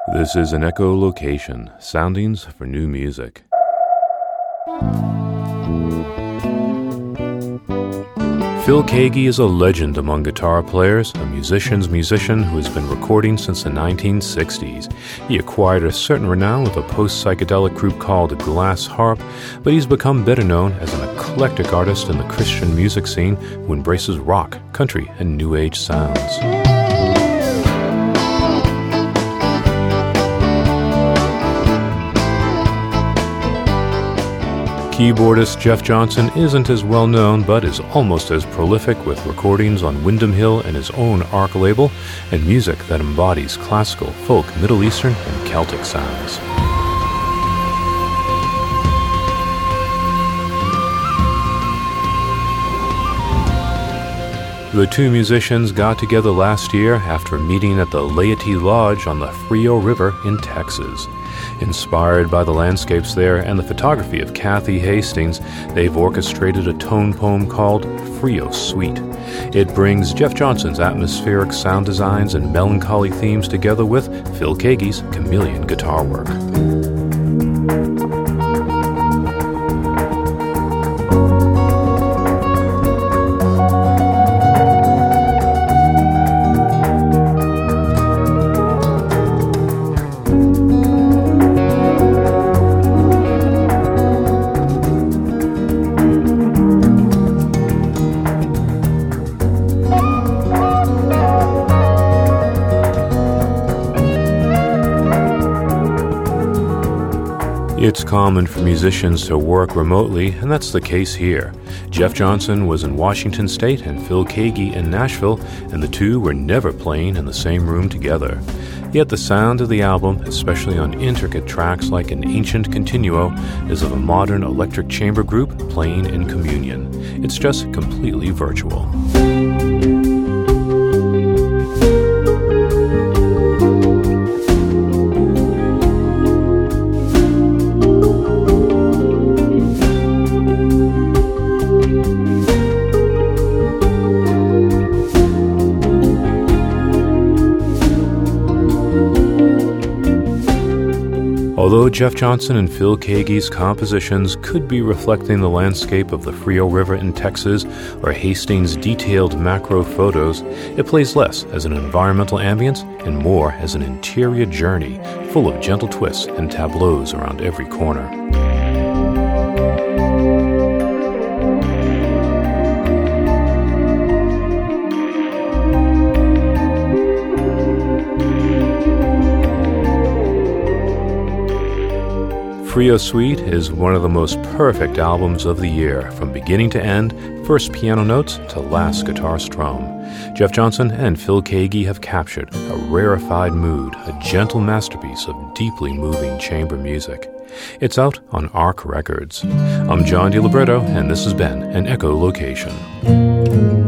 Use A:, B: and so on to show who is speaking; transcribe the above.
A: This is an echolocation, soundings for new music. Phil Keaggy is a legend among guitar players, a musician's musician who has been recording since the 1960s. He acquired a certain renown with a post-psychedelic group called Glass Harp, but he's become better known as an eclectic artist in the Christian music scene who embraces rock, country, and new age sounds. Keyboardist Jeff Johnson isn't as well known, but is almost as prolific with recordings on Windham Hill and his own Arc label, and music that embodies classical, folk, Middle Eastern, and Celtic sounds. The two musicians got together last year after meeting at the Laity Lodge on the Frio River in Texas. Inspired by the landscapes there and the photography of Kathy Hastings, they've orchestrated a tone poem called Frio Suite. It brings Jeff Johnson's atmospheric sound designs and melancholy themes together with Phil Keaggy's chameleon guitar work. It's common for musicians to work remotely, and that's the case here. Jeff Johnson was in Washington State and Phil Keaggy in Nashville, and the two were never playing in the same room together. Yet the sound of the album, especially on intricate tracks like An Ancient Continuo, is of a modern electric chamber group playing in communion. It's just completely virtual. Although Jeff Johnson and Phil Keaggy's compositions could be reflecting the landscape of the Frio River in Texas or Hastings' detailed macro photos, it plays less as an environmental ambience and more as an interior journey full of gentle twists and tableaus around every corner. Frio Suite is one of the most perfect albums of the year, from beginning to end, first piano notes to last guitar strum. Jeff Johnson and Phil Keaggy have captured a rarefied mood, a gentle masterpiece of deeply moving chamber music. It's out on Arc Records. I'm John DiLiberto, and this has been an Echolocation.